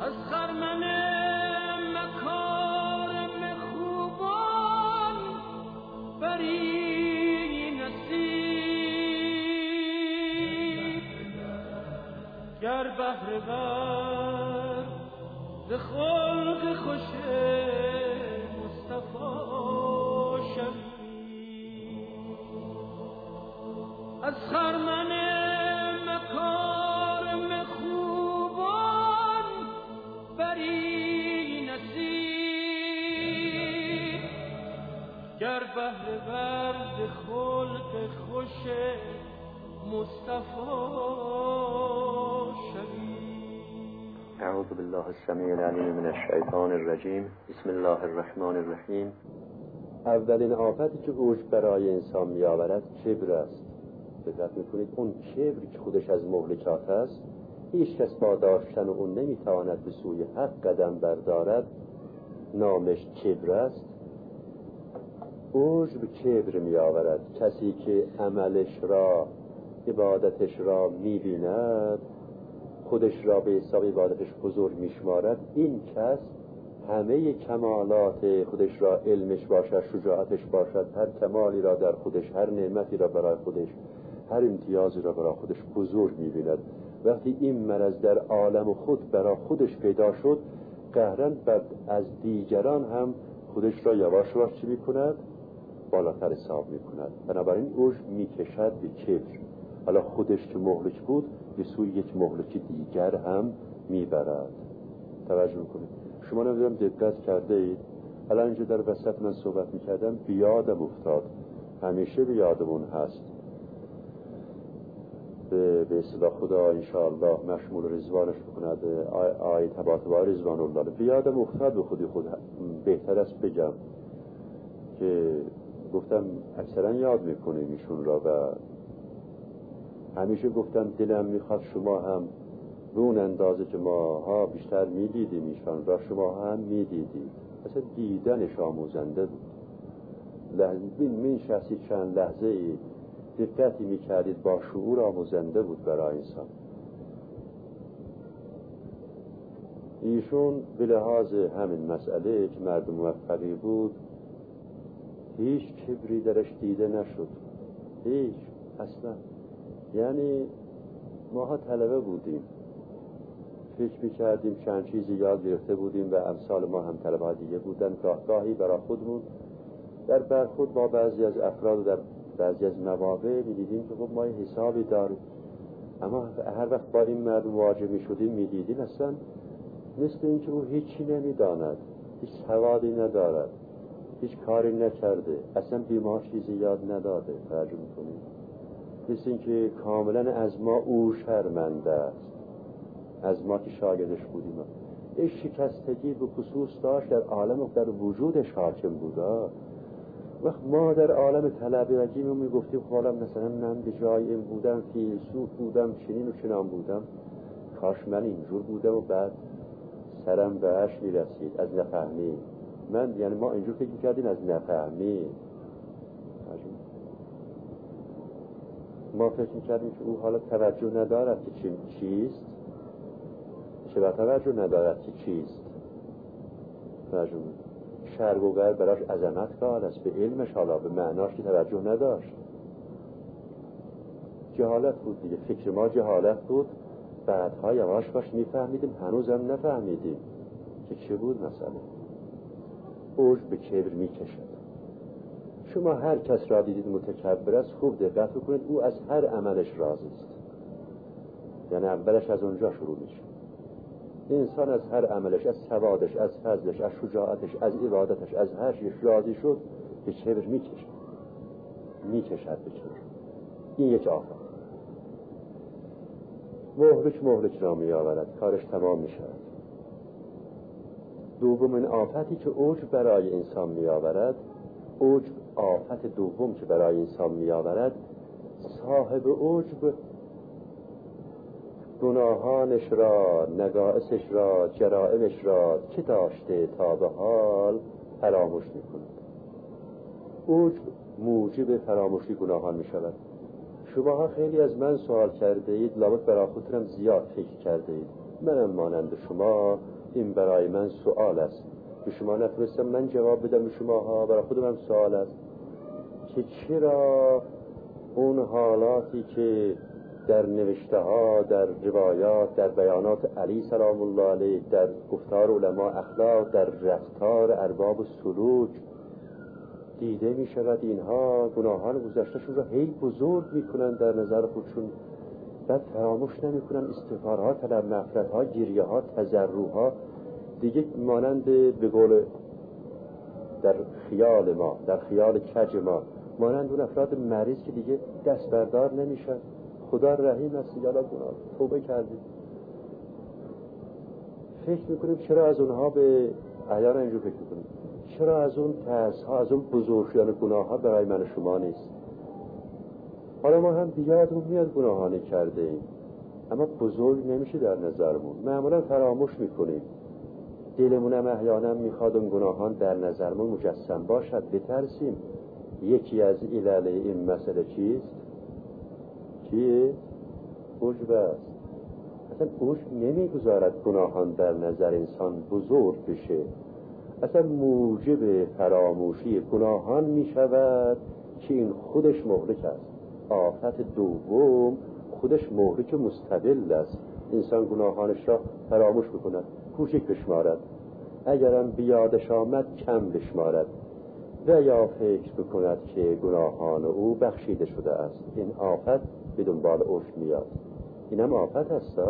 از خرمن مکارم خوبان بری نصیب گر بهره ور ز خلق خوش مصطفی شوی از خرمن مکارم خوبان بری نصیب گر بهره ور ز خلق خوش مصطفی شوی. اعوذ بالله السمیع العلیم من الشیطان الرجیم. بسم الله الرحمن الرحیم. اولین آفتی که اوج برای انسان میآورد کبر است. دقت میکنید اون کبر که خودش از مهلکات است، هیچ کس با داشتن اون نمیتواند به سوی حق قدم بردارد، نامش کبر است. اوج به کبر میآورد کسی که عملش را، عبادتش را میبیند، خودش را به حساب عبادتش بزرگ میشمارد. این کس همه کمالات خودش را، علمش باشد، شجاعتش باشد، هر کمالی را در خودش، هر نعمتی را برای خودش، هر امتیازی را برای خودش بزرگ می‌بیند. وقتی این مرض در عالم خود برای خودش پیدا شد، قهراً بعد از دیگران هم خودش را یواش یواش چی می‌کند؟ بالاتر حساب می‌کند. بنابراین اوج می‌کشد به کبر. حالا خودش که مهلک بود به سوی یک مهلک دیگر هم میبرد. توجه میکنید. شما نمیدونم دقت کرده اید، الان اینجا در وسط من صحبت میکردم بیادم افتاد، همیشه بیادمون هست، به اصطلاح خدا انشاءالله مشمول رضوانش بکند، آیه تبارک رضوان الله. بیادم افتاد به خودی خود بهتر است بگم که گفتم اکثرا یاد میکنیم ایشون را و همیشه گفتم دلم میخواد شما هم به اون اندازه که ماها بیشتر میدیدیم ایشان را شما هم میدیدید. اصلا دیدنش آموزنده بود. من شخصی چند لحظه ای دقتی میکردید با شعور آموزنده بود برای انسان. ایشون به لحاظ همین مسئله که مرد موفقی بود هیچ کبری درش دیده نشد، هیچ اصلا. یعنی ماها طلبه بودیم، فکر میکردیم چند چیزی یاد گرفته بودیم و امثال ما هم طلبه ها دیگه بودن، گاهی برای خودمون در برخورد با بعضی از افراد و در بعضی از مواقع میدیدیم که خب ما حسابی داریم، اما هر وقت با این مرد مواجه میشدیم میدیدیم اصلا مثل این که او هیچی نمیداند، هیچ سوادی ندارد، هیچ کاری نکرده، اصلا بی ما چیزی یاد نداده. توجه میکنیم مثل این که کاملا از ما او شرمنده است، از ما که شاگردش بودیم. این شکستگی به خصوص داشت در عالم و در وجودش حاکم بوده. وقت ما در عالم طلبگی میگفتیم حالا مثلا من به جای این بودم، فیلسوف بودم، چنین و چنان بودم، کاش من اینجور بودم و بعد سرم به عرش میرسید از نفهمی. یعنی ما اینجور فکر میکردیم از نفهمی. ما فکر میکردیم که او حالا توجه ندارد که چیست، چرا توجه ندارد که چیست. شرق و غرب براش عظمت قائل است، به علمش حالا به معناش که توجه نداشت. جهالت بود دیگه، فکر ما جهالت بود. بعدها یواش باش میفهمیدیم، هنوزم نفهمیدیم که چه بود مسئله. اوج به کبر میکشد. شما هر کس را دیدید متکبر است، خوب دقت کنید، او از هر عملش راضی است. یعنی اولش از اونجا شروع میشه. انسان از هر عملش، از سوادش، از فضلش، از شجاعتش، از عبادتش، از هر چیزش راضی شد، به کبر میکشد به کبر. این یک آفت. مهلک را میآورد، کارش تمام میشود. دومین آفتی که اوج برای انسان میآورد، آفت دوم که برای انسان میآورد، صاحب عجب گناهانش را، نقائصش را، جرائمش را که داشته تا به حال فراموش میکند. عجب موجب فراموشی گناهان میشود. شماها خیلی از من سوال کرده اید، لابد برای خودتونم زیاد فکر کرده اید. منم مانند شما این برای من سوال است. به شما نتونستم من جواب بدم، به شماها برای خودم هم سوال است که چرا اون حالاتی که در نوشته ها، در روایات، در بیانات علی سلام الله علیه، در گفتار علما اخلاق، در رفتار ارباب سلوک دیده می شود، اینها گناهان گذشتهشون را هی بزرگ می کنند در نظر خودشون، بعد فراموش نمی کنند استغفارها، طلب مغفرتها، گریه‌ها، تضرعها، دیگه مانند به قول در خیال ما، در خیال کج ما، مانند اون افراد مریض که دیگه دست بردار نمیشن. خدا رحیم است، یالا گناه توبه کردیم، فکر میکنیم چرا از اونها به احیانا اینجور فکر میکنیم چرا از اون ترس‌ها، از اون بزرگ شدن گناه‌ها برای من و شما نیست. حالا ما هم بیادمون میاد گناهانی کرده ایم، اما بزرگ نمیشه در نظرمون، معمولا فراموش میکنیم. دلمونم احیانا میخواد اون گناهان در نظرمون مجسم باشد، بترسیم. یکی از علل این مسئله چیست؟ چیه؟ عجب است. اصلا عجب نمیگذارد گناهان در نظر انسان بزرگ بشه، اصلا موجب فراموشی گناهان میشود که این خودش مهلک است. آفت دوم خودش مهلک مستقل است. انسان گناهانش را فراموش بکند، کوچک بشمارد، اگرم بیادش آمد کم بشمارد و یا فکر بکند که گناهان او بخشیده شده است. این آفت به دنبال عجب میاد. اینم آفت هست.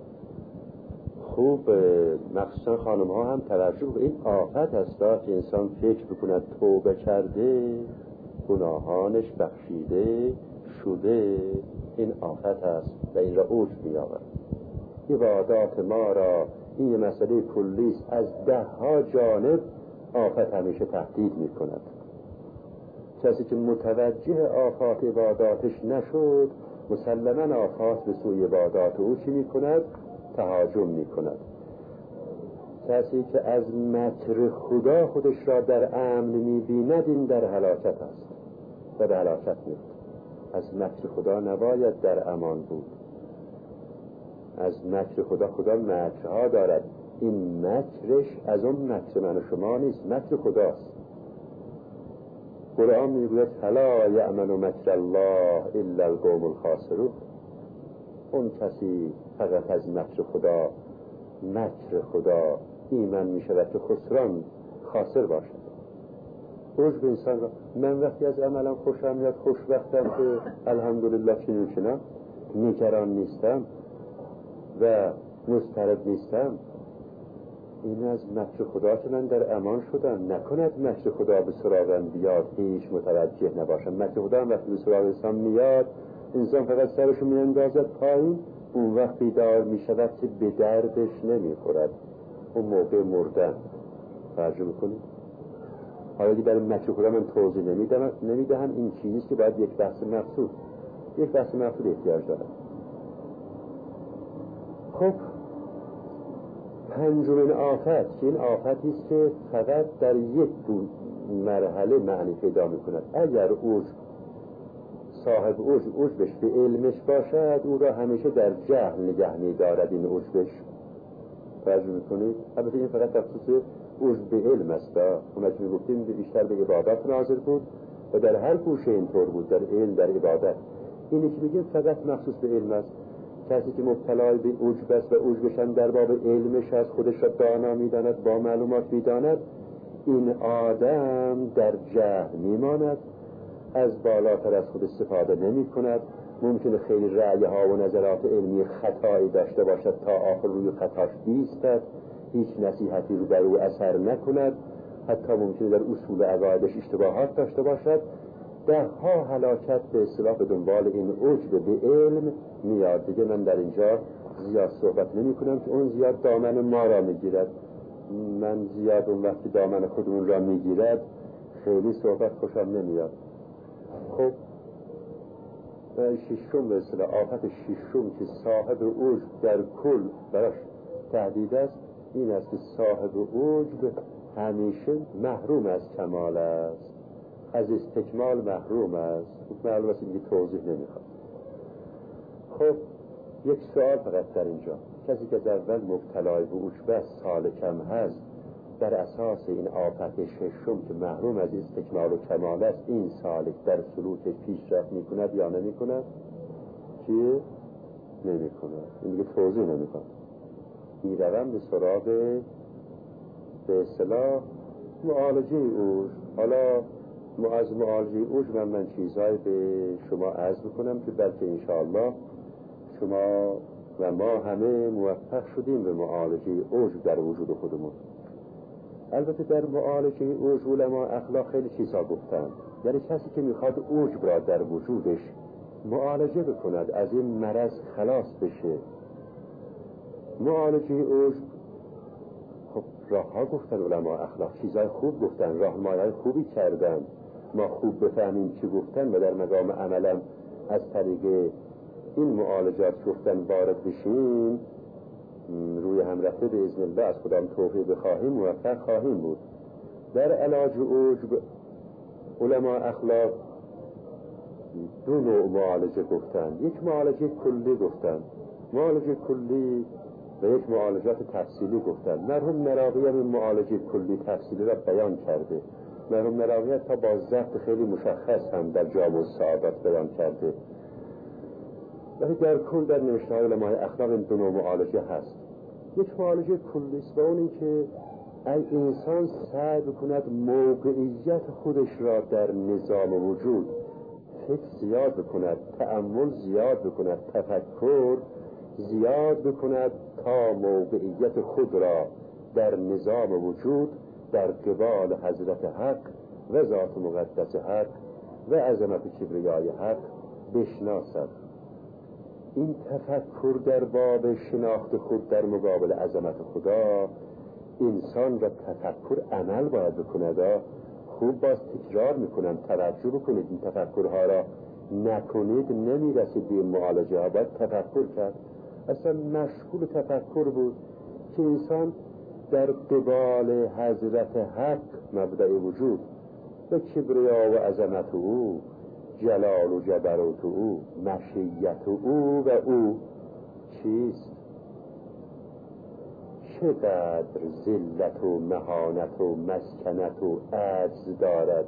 خوب مخصوصا خانم ها هم توجه به این آفت هست که انسان فکر بکند توبه کرده، گناهانش بخشیده شده. این آفت هست و این را عجب می‌آورد. عبادات ما را، این مسئله کلی است، از 10 جانب آفت همیشه تهدید می‌کند. کسی که متوجه آفات عباداتش نشد، مسلماً آفات به سوی عبادات او چی می‌کند؟ تهاجم می‌کند. کسی که از مکر خدا خودش را در امن می‌بیند، این در هلاکت است و به هلاکت می‌افتد. از مکر خدا نباید در امان بود. از مکر خدا مکرها دارد. این مکرش از اون مکر من و شما نیست، مکر خداست. قرآن میگوید فلا یأمن مکر الله الا القوم الخاسرون. اون کسی فقط از مکر خدا ایمن میشود که خاسر باشد. عجب انسان را، من وقتی از عملم خوشم میاد، خوشبختم که الحمدلله چنین نگران نیستم و مضطرب نیستم، این از مکر خدا که من در امان شدم. نکند مکر خدا به سراغم بیاد هیچ متوجه نباشم. مکر خدا هم وقتی به سراغ انسان میاد، انسان فقط سرشو میاندازد پایین، اون وقت بیدار میشود که به دردش نمیخورد، اون موقع مردن. توجه میکنید؟ حالا که در مکر خدا من توضیح نمیدهم، این چیزیست که باید یک بحث مقصود احتیاج دارد. خب پنجمین آفت، که این آفتیست که فقط در یک مرحله معنی پیدا میکند. اگر صاحب عجبش به علمش باشد، او را همیشه در جهل نگه می‌دارد. این عجبش توجه میکنید؟ البته این فقط تخصیص عجب به علم است. اونها که میگفتیم بیشتر به عبادت ناظر بود و در هر گوشه اینطور بود، در علم، در عبادت. اینی که میگیم فقط مخصوص به علم است. کسی که مبتلای به عجب است و عجبش هم در باب علمش است، خودش را دانا میداند، با معلومات میداند، این آدم در جهل میماند، از بالاتر از خود استفاده نمی کند. ممکنه خیلی رأی ها و نظرات علمی خطایی داشته باشد، تا آخر روی خطاش بیستد، هیچ نصیحتی رو بر او اثر نکند، حتی ممکنه در اصول عقایدش اشتباهات داشته باشد. 10 هلاکت به اصطلاح به دنبال این عجب به علم میاد. دیگه من در اینجا زیاد صحبت نمی کنم که اون زیاد دامن ما را میگیرد. من زیاد اون وقتی دامن خودمون را میگیرد خیلی صحبت خوشم نمیاد. خب ششم به اصطلاح آفت ششم که صاحب عجب در کل براش تهدید است، این است که صاحب عجب همیشه محروم از کمال است، از استکمال محروم است. معلوم است اینکه توضیح نمیخواد. خب یک سوال فقط در اینجا، کسی که از اول مبتلای به عجب سالکم هست، در اساس این آفت ششم که محروم از استکمال و کمال است، این سالک در سلوکش پیشرفت میکند یا نمیکند؟ چیه؟ نمیکند. این دیگه توضیح نمیکند. میروم به سراغ به اصطلاح معالجه اوج. حالا از معالجه اوج من چیزهای به شما عرض بکنم که بلکه انشاءالله شما و ما همه موفق شدیم به معالجه اوج در وجود خودمون. البته در معالجه اوج علما اخلاق خیلی چیزها گفتن. یعنی کسی که میخواد اوج را در وجودش معالجه بکند، از این مرض خلاص بشه، معالجه اوج خب راه ها گفتن علما اخلاق، چیزهای خوب گفتن، راهنمایی‌های خوبی کردن. ما خوب بفهمیم چی گفتن و در مقام عملم از طریق این معالجات گفتن وارد بشیم، روی هم رفته به اذن الله از خودم توفیق بخواهیم موفق خواهیم بود. در علاج عجب علما اخلاق دو نوع معالجه گفتن. یک معالجه کلی گفتن، معالجه کلی، و یک معالجات تفصیلی گفتن. مرحوم مراغی هم این معالجه کلی تفصیلی را بیان کرده. مرحوم مراغی تا با ضبط خیلی مشخص هم در جامع السعادات بیان کرده. ولی در کل در نوشته‌های علمای اخلاق این دو نوع معالجه هست. یک معالجه کلی است و اون این که انسان سعی بکند موقعیت خودش را در نظام وجود فکر زیاد بکند، تأمل زیاد بکند، تفکر زیاد بکند تا موقعیت خود را در نظام وجود در قبال حضرت حق و ذات مقدس حق و عظمت کبریای حق بشناسد. این تفکر در باب شناخت خود در مقابل عظمت خدا، انسان را تفکر عمل باید بکند. خوب باز تکرار میکنم، توجه بکنید، این تفکرها را نکنید نمیرسید به این معالجه ها. باید تفکر کرد. اصلا مشغول تفکر بود که انسان در قبال حضرت حق مبدأ وجود و کبریا و عظمت او، جلال و جبروت او، مشیت او و او چیست؟ چقدر ذلت و مهانت و مسکنت و عجز دارد.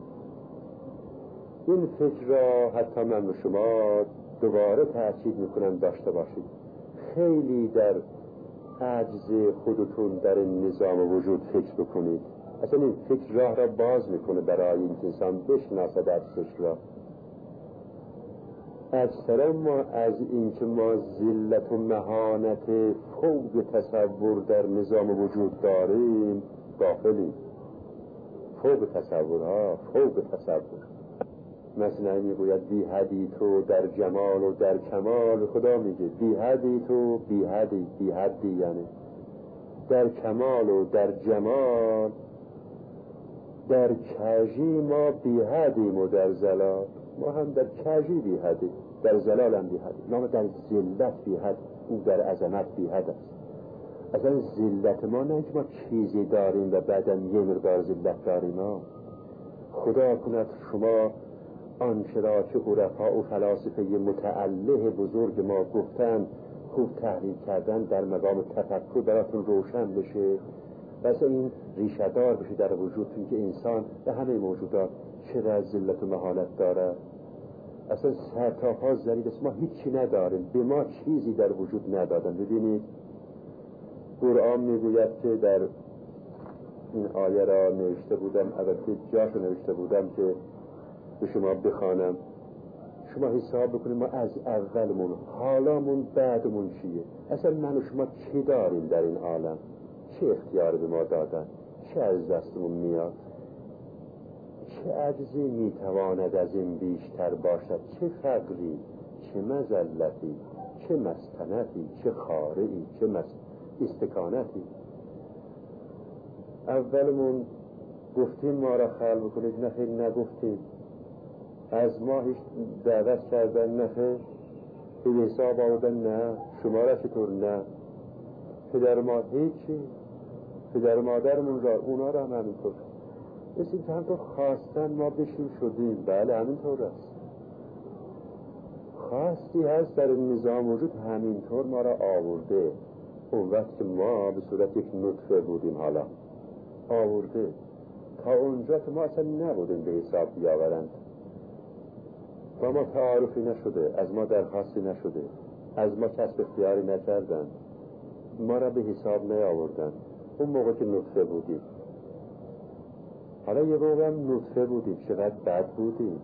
این فکر را حتی من به شما دوباره تأکید میکنم داشته باشید. خیلی در عجز خودتون در این نظام وجود فکر بکنید. اصلا این فکر راه را باز میکنه برای این انسان بشناسد عجزش را. اکثر ما از این که ما ذلت و مهانت فوق تصور در نظام وجود داریم غافلیم. فوق تصورها، فوق تصور. مثلا میگوید بی حدی تو در جمال و در کمال. خدا میگه بی حدی تو، بی حدی، بی حدی یعنی در کمال و در جمال، در کژی ما بی حدیم و در زلال. ما هم در کژی بی حدیم، در زلال هم بی حدیم. ما در ذلت بی حد، او در عظمت بی حد است. اصلا ذلت ما نه که ما چیزی داریم و بعدم یه مقدار ذلت داریم. خدا کند شما آنچه را که عرفا و فلاسفه متعله بزرگ ما گفتن خوب تحلیل کردن در مقام تفکر براتون روشن بشه، بس این ریشه دار بشه در وجودتون که انسان و همه موجودات چقدر ذلت و مهانت داره. اصلا سرتاپا ذلیل است. ما هیچی نداریم، به ما چیزی در وجود ندادن. ببینید قرآن میگوید که در این آیه را نوشته بودم، البته جاشو نوشته بودم که به شما بخوانم. شما حساب بکنید ما از اولمون، حالامون، بعدمون چیه؟ اصلا من و شما چی داریم در این عالم؟ چه اختیار به ما دادن؟ چه از دستمون میاد؟ چه عجزی میتواند از این بیشتر باشد؟ چه فقری، چه مذلتی، چه مسکنتی، چه خارعی، چه استکانتی. اولمون گفتیم ما را خلق کنید، نه خیلی نگفتیم. از ما هیچ دعوت کردن، نه خیلی به حساب آوردن، نه. شما را چطور؟ نه. پدر ما هیچی، پدر مادرمون را، اونا را هم همینطور. مثل که هم تو خواستن ما بشیم شدیم. بله همینطور است. خاصی هست در نظام وجود همینطور ما را آورده. اون وقت که ما به صورت یک نطفه بودیم حالا آورده تا اونجا که ما اصلا نبودیم به حساب بیاورند. با ما تعارفی نشده، از ما درخواستی نشده، از ما کسب اختیاری نکردند، ما را به حساب نیاوردند. اون موقع که نطفه بودیم. حالا یه موقع هم نطفه بودیم، چقدر بد بودیم،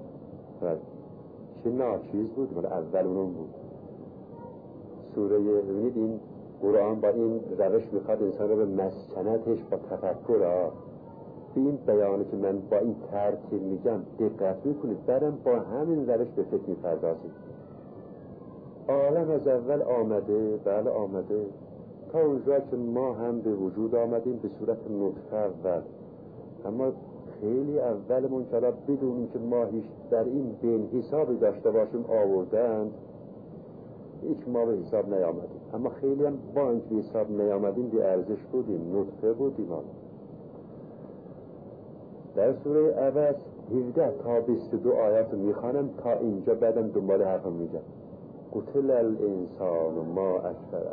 چه ناچیز بودیم. حالا اول اونم بود. سوره ببینید این قرآن با این روش میخواد انسان رو به مسکنتش با تفکر به این بیانه که من با این ترتیب میگم دقت میکنید، بعدم با همین روش به فکر میپردازید. عالم از اول آمده، بله آمده، تا اونجا که ما هم به وجود آمدیم به صورت نطفه اول. اما خیلی اولمون که بدونیم که ما هیچ در این بین حسابی داشته باشیم آوردند، هیچ ما به حساب نیامدیم. اما خیلی هم با اینکه حساب نیامدیم بی ارزش بودیم، نطفه بودیم. در سوره عبس 17 تا 22 آیات میخوانم تا اینجا، بعدم دنبال حرفم میگم. قتل الانسان ما اکفره،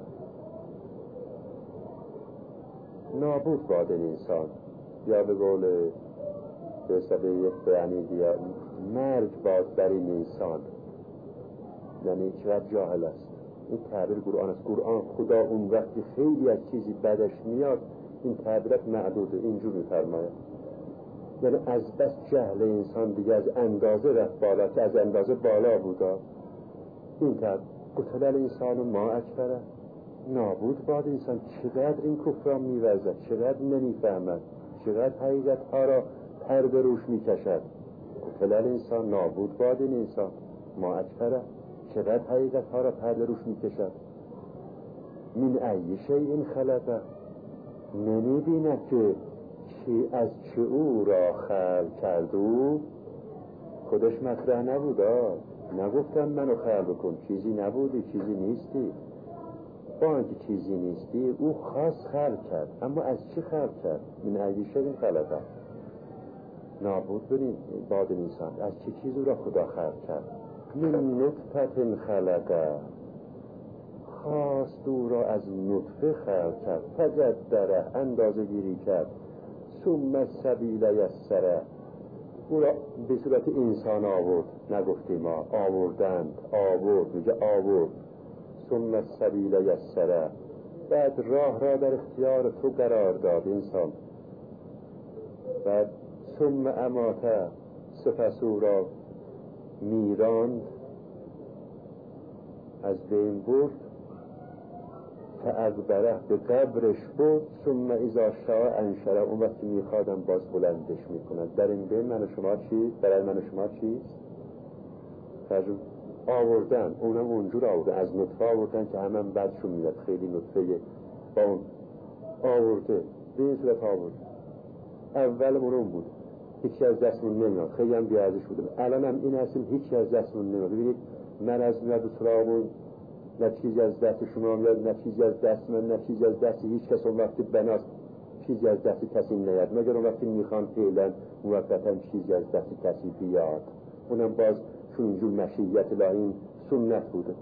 نابود باد انسان، یا به قول به حساب یک بیانی دیگر مرگ باد بر این انسان. یعنی چقدر جاهل است. این تعبیر قرآن است. قرآن خدا اون وقتی خیلی از چیزی بدش میاد این تعبیرات معدوده، اینجور میفرماید. یعنی از بس جهل انسان دیگه از اندازه رفت بالا که از اندازه بالا بودا. این تعبیر قتل الانسان ما اکفره، نابود باد انسان. چقدر این کفران میورزد، چقدر نمیفهمد، چقدر حقیقت ها را پرده روش میکشد. قتل الانسان، نابود باد این انسان، ما اکفره، چقدر حقیقت ها را پرده روش میکشد. من ای شیء خلقه، نمیبیند که چی از چه او را خلق کرد. او خودش مطرح نبودا، نگفتم منو خلق کن، چیزی نبودی، چیزی نیستی. با اینکه چیزی نیستی او خاص خلق کرد. اما از چی خلق کرد؟ من ای شیء خلقه، نابود بینید باد انسان، از چه چیز او را خدا خلق کرد؟ من نطفه خلقه، خواست او را از نطفه خلق کرد، فقدره، اندازه گیری کرد، ثم السبیل یسره، او را به صورت انسان آورد. نگفتیم ما آوردند، آورد، میگه آورد. ثم السبیل یسره، بعد راه را در اختیار تو قرار داد انسان. بعد ثم اماته، سپس او را میراند، از بین برد. فاقبره، به قبرش برد. ثم اذا شاء انشره، اون وقتی میخوادم باز بلندش میکند. در این بین من و شما چی؟ برای من و شما چیست؟ ترجمه آوردن، اونم اونجور آوردن، از نطفه آوردن که همه بدشون میاد، خیلی نطفه با اون آورده، به این صورت آورد. اول اون بود، هیچی از دستمون نمیاد، خیلی هم بیارزش بودم. الان هم این هستیم، هیچی از دستمون نمیاد. ببینید من از میاد و سراغمون، نه چیزی از دست شما میاد، نه چیزی از دست من، نه چیزی از دست هیچ کس. اون وقتی بناست چیزی از دست کسی نیاد، مگر اون وقتی میخوان فعلا موقتا چیزی از دست کسی بیاد. اونم باز چون اینجور مشیت الهی سنت بوده.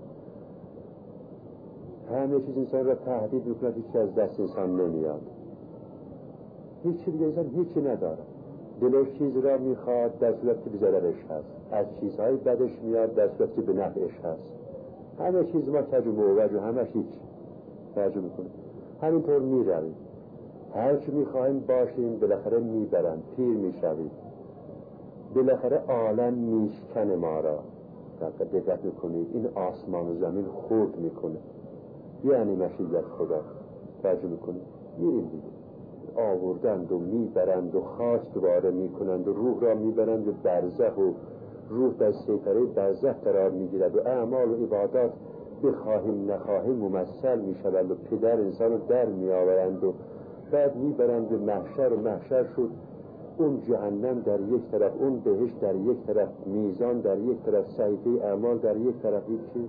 همه چیز انسان را تهدید میکند، هیچی از دست انسان نمیاد. هیچی دیگه انسان هیچی نداره. دلش چیز را میخواد در صورت که به ضررش هست، از چیزهای بدش میاد در صورت که به نفعش هست. همه چیز ما تجربه و وجه، همش هیچ تجربه میکنه. همینطور میرویم، هرچی میخواهیم باشیم بالاخره میبرند، پیر میشویم، بالاخره عالم میشکنه ما را. دقت میکنید این آسمان و زمین خورد میکنه، یعنی مشیت خدا. ترجمه میکنید میریم دیگه، آوردند و میبرند و خاک دوباره میکنند و روح را میبرند و برزخ، و روح در سیطره برزخ قرار میگیرد و اعمال و عبادات بخواهیم نخواهیم ممثل میشوند و پدر انسان رو در میآورند و بعد میبرند به محشر، و محشر شد اون جهنم در یک طرف، اون بهشت در یک طرف، میزان در یک طرف، صحیفه اعمال در یک طرف.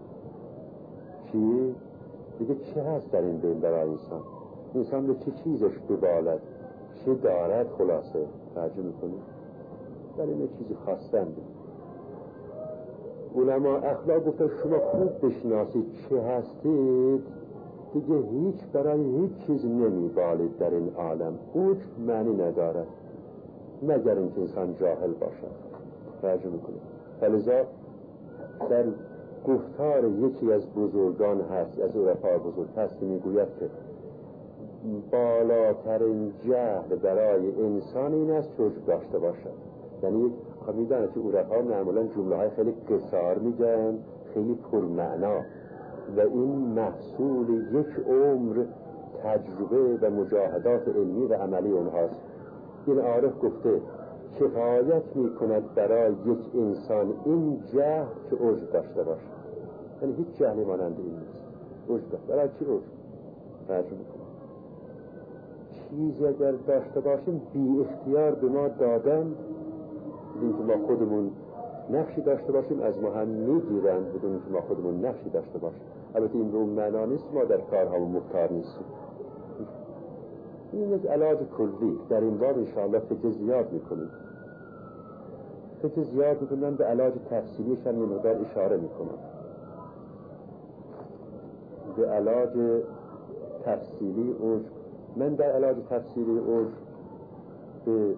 چی؟ دیگه چه هست در این بین برای انسان؟ انسان به چه چیزش ببالد؟ چه دارد؟ خلاصه ترجمه کنید در این چیزی خواستند. علما اخلاق گفتن شما خوب بشناسید چه هستید، دیگه هیچ برای هیچ چیز نمیبالید در این عالم. اوج معنی نداره مگر اینکه انسان جاهل باشد. توجه میکنید. فلذا در گفتار یکی از بزرگان هست، از عرفای بزرگ هست، میگوید که بالاترین جهل برای انسان این است که عجب داشته باشد. یعنی میدانه که عرفا معمولا جمله های خیلی قصار میگن، خیلی پرمعنا، و این محصول یک عمر تجربه و مجاهدات علمی و عملی اونهاست. این عارف گفته کفایت میکند برای یک انسان این جهل که عجب داشته باشد. یعنی هیچ جهلی مانند این نیست. عجب برای چی عجب؟ ترجمه کنم چیزی اگر داشته باشیم بی اختیار به ما دادن، بدون که ما خودمون نقشی داشته باشیم از ما هم میگیرند بدون که ما خودمون نقشی داشته باشیم. البته این رو معنا نیست ما در کارهامون مختار نیستیم. این از علاج کلی در این باب انشاءالله فکر زیاد میکنیم. فکر زیاد میکنم به علاج تفصیلیش هم یه مقدار اشاره میکنم. به علاج تفصیلی عجب، من در علاج تفصیلی عجب به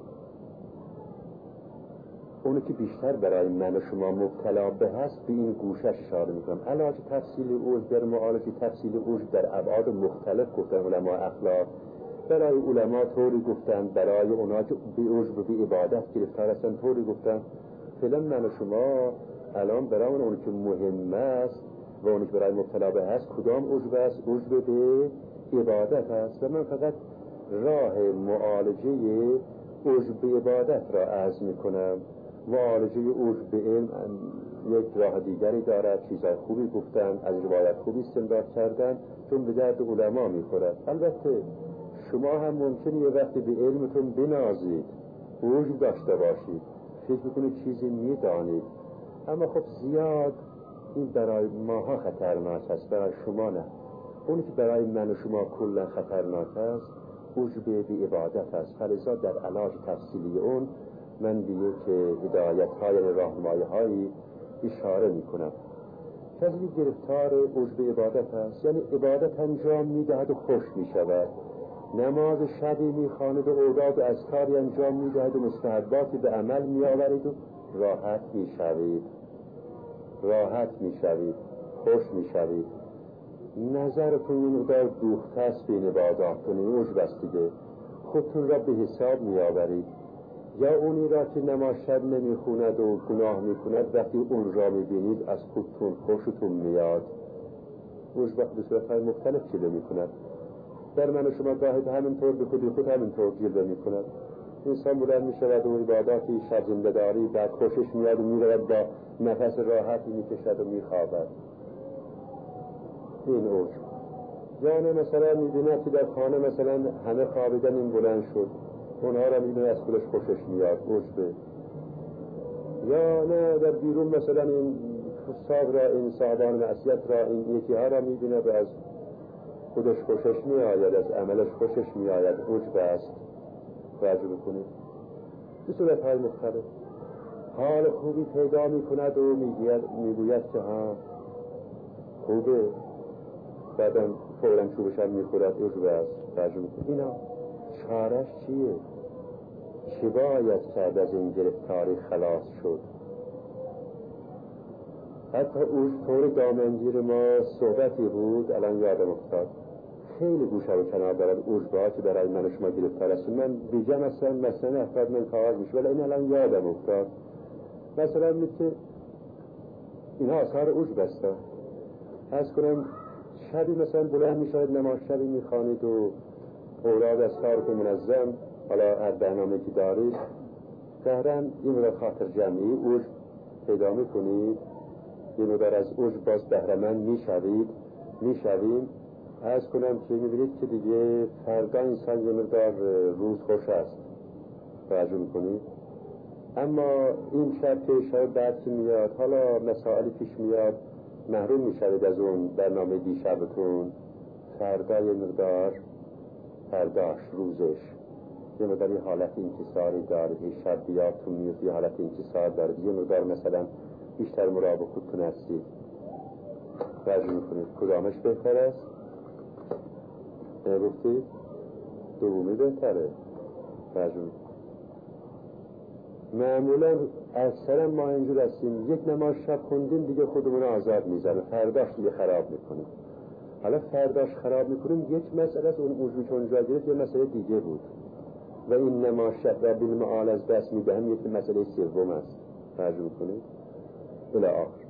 اونو که بیشتر برای من و شما مبتلا به هست به این گوشش اشاره میکنم. علاج تفصیلی عجب در معالجه تفصیلی عجب در ابعاد مختلف گفتن علما اخلاق. برای علما طوری گفتن، برای اونا که به عجب و به عبادت گرفتار هستن طوری گفتن. فعلا من و شما الان برای اونو که مهم است و اونو که برای مبتلا به هست کدام عجب است؟ عجب به عبادت است. و من فقط راه معالجه عجب به عبادت را عرض میکنم. معالجه عجب به علم یک راه دیگری دارد. چیزهای خوبی گفتن، از روایت خوبی استنباط کردن، چون به درد علما میخورد. البته شما هم ممکنه یه وقتی به علمتون بنازید، عجب داشته باشید، فکر میکنید چیزی میدانید، اما خب زیاد این برای ماها خطرناک است، برای شما نه. اونی که برای من و شما کلا خطرناک است عجب به عبادت است. فلذا در علاج تفصیلی اون من به یک هدایت های راهنمایی هایی اشاره میکنم. کسی گرفتار عجب عبادت است، یعنی عبادت انجام میدهد و خوش میشود، نماز شبی میخواند و اوداد و اذکاری انجام میدهد و مستحباتی به عمل میآورید و راحت میشوید، خوش میشوید. نظرتون این مقدار دوخته است به این عباداتتون، این عجب است دیگه. خودتون را به حساب میآورید. یا اونی را که نماز شب نمیخوند و گناه میکند وقتی اون را میبینید از خودتون خوشتون میاد. عجب به صورتهای مختلف جلوه میکند. در من و شما گاهی همینطور به خود همینطور جلوه میکند. انسان بلند میشود و عباداتی شب زنده‌داری بعد خوشش میاد و میرود با نفس راحتی میکشد و میخوابد. این عجب. یعنی مثلا میبیند که در خانه مثلا همه خوابیدن، این بلند شد، اونها را میبیند از خودش خوشش میاد، عجبه. یا نه در بیرون مثلا این فساق را، این صاحبان معصیت را، این یکی ها را میبیند و از خودش خوشش میآید، از عملش خوشش میآید، عجب است. توجه بکنید. به صورت‌های مختلف حال خوبی پیدا میکند و میگوید که ها خوبه، بعدم فوراً چوبش هم میخورد، عجب است. توجه بکنید. اینا چارش چیه؟ چه باید کرد از این گرفتاری خلاص شد؟ حتی طور دامنگیر ما صحبتی بود الان یادم افتاد، خیلی گوشه و کنار دارد عجبه که برای من و شما گرفتار است. من بیجم هستم، مثلا افراد من کاغذ میشه، ولی این الان یادم افتاد. مثلا میگه که اینها اثار عجب است. از کنم شبی مثلا بلند میشاید نماز شبی میخوانید و اولاد از کارتون منظم، حالا هر برنامه که دارید ظاهراً این مدار خاطر جمعی عجب پیدا میکنید، یه مدار از عجب باز بهره‌مند میشویم. عرض کنم که میبینید که دیگه فردا انسان یه مقدار روز خوش است. توجه میکنید. اما این شب که شاید بعد که میاد، حالا مسائلی پیش میاد، محروم میشوید از اون برنامه دیشبتون. فردا یه مقدار فرداش روزش یه مقدار حالت انکساری دارد. شب بیاتون میاد یه حالت انکسار دارد. یه مقدار مثلا بیشتر مراقب خودتون هستید. توجه میکنید کدامش بهتر است؟ گفتید دومی بهتره. توجه میکنید. معمولا اکثر ما اینجور هستیم یک نماز شب خوندیم دیگه خودمون آزاد میزنه، فرداش دیگه خراب میکنیم. حالا فرداش خراب میکنیم یک مسئله از اون موضوع چون جا گرفت یه مسئله دیگه بود و این نماز شب و بالمعال از دست میدهم یک مسئله سوم است. توجه میکنید الی آخر.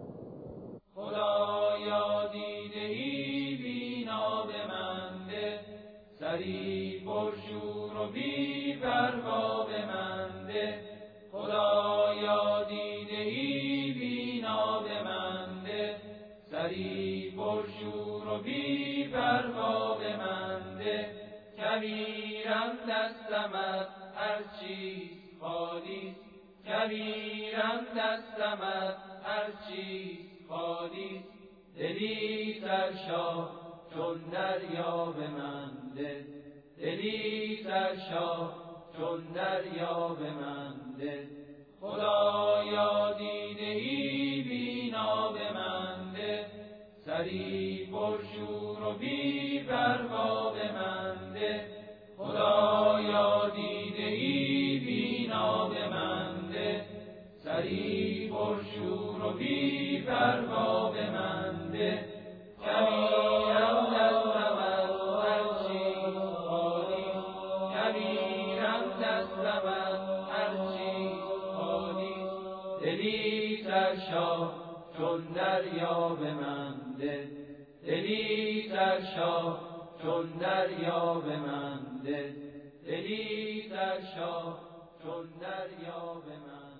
خدایا دیده‌ای بینا به من ده، سری پرشور و بی پروا به من ده. خدایا دیده‌ای بینا به من ده، سری پرشور و بی پروا به من ده. کبیرم دستمت هر چیز خالی، کبیرم دستمت هر چیز خالی. دلی سرشار چون دریا به من ده، دلی سرشار چون دریا به من ده. خدایا دیده‌ای بینا به من ده، سری پرشور و بی پروا به من ده. خدایا دیده‌ای بینا به من ده، سری پرشور و بی پروا به من ده. کبیرم دستمت هر چیز خالی، کبیرم دستمت هر چیز خالی. دلی سرشار چون دریا به من ده، دلی سرشار چون دریا به من ده، دلی سرشار چون دریا به من